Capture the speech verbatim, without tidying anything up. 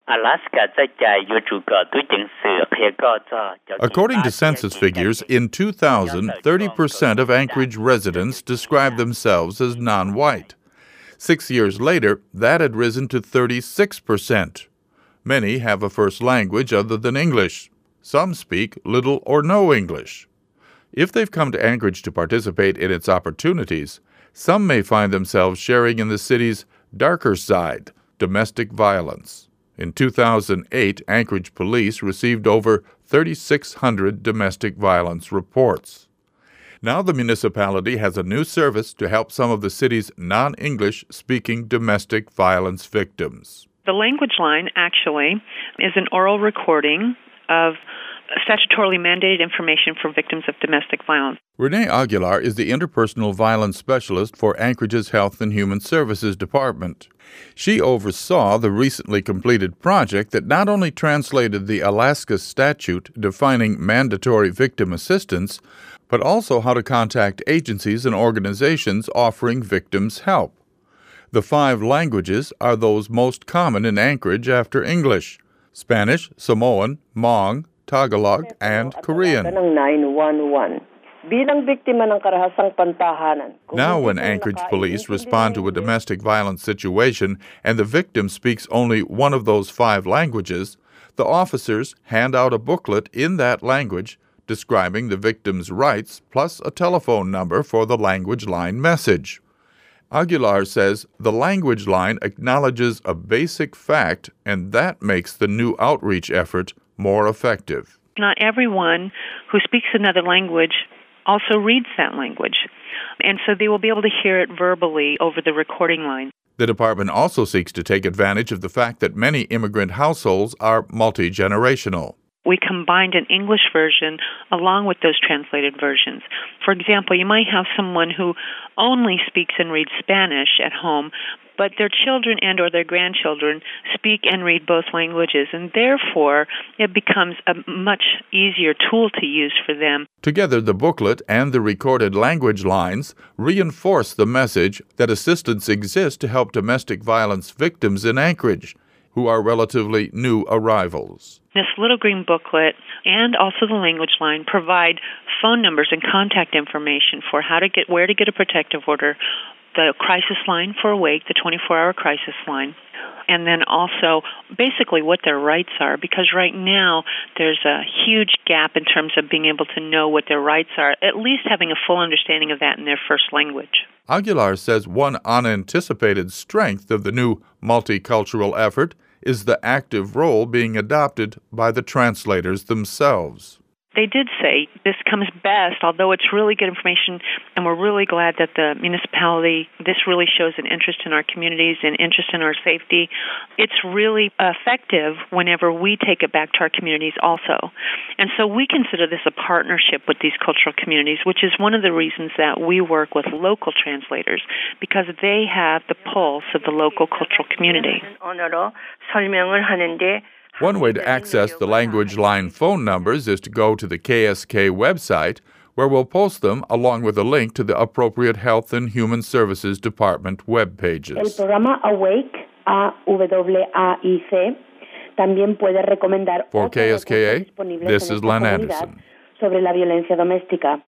According to census figures, in two thousand, thirty percent of Anchorage residents described themselves as non-white. Six years later, that had risen to thirty-six percent. Many have a first language other than English. Some speak little or no English. If they've come to Anchorage to participate in its opportunities, some may find themselves sharing in the city's darker side, domestic violence. In two thousand eight, Anchorage police received over thirty-six hundred domestic violence reports. Now the municipality has a new service to help some of the city's non-English speaking domestic violence victims. The language line actually is an oral recording of statutorily mandated information for victims of domestic violence. Renee Aguilar is the interpersonal violence specialist for Anchorage's Health and Human Services Department. She oversaw the recently completed project that not only translated the Alaska statute defining mandatory victim assistance, but also how to contact agencies and organizations offering victims help. The five languages are those most common in Anchorage after English: Spanish, Samoan, Hmong, Tagalog, and Korean. Now, when Anchorage police respond to a domestic violence situation and the victim speaks only one of those five languages, the officers hand out a booklet in that language describing the victim's rights plus a telephone number for the language line message. Aguilar says the language line acknowledges a basic fact, and that makes the new outreach effort more effective. Not everyone who speaks another language also reads that language, and so they will be able to hear it verbally over the recording line. The department also seeks to take advantage of the fact that many immigrant households are multi-generational. We combined an English version along with those translated versions. For example, you might have someone who only speaks and reads Spanish at home, but their children and or their grandchildren speak and read both languages, and therefore it becomes a much easier tool to use for them. Together, the booklet and the recorded language lines reinforce the message that assistance exists to help domestic violence victims in Anchorage, who are relatively new arrivals. This little green booklet and also the language line provide phone numbers and contact information for how to get where to get a protective order, the crisis line for awake, the twenty-four hour crisis line, and then also basically what their rights are, because right now there's a huge gap in terms of being able to know what their rights are, at least having a full understanding of that in their first language. Aguilar says one unanticipated strength of the new multicultural effort is the active role being adopted by the translators themselves. They did say this comes best, although it's really good information, and we're really glad that the municipality, this really shows an interest in our communities and interest in our safety. It's really effective whenever we take it back to our communities also. And so we consider this a partnership with these cultural communities, which is one of the reasons that we work with local translators, because they have the pulse of the local cultural community. One way to access the language line phone numbers is to go to the K S K website, where we'll post them along with a link to the appropriate Health and Human Services Department web pages. El programa Awake, A W A I C, también puede recomendar For K S K A, this is Len Anderson. Sobre la violencia doméstica.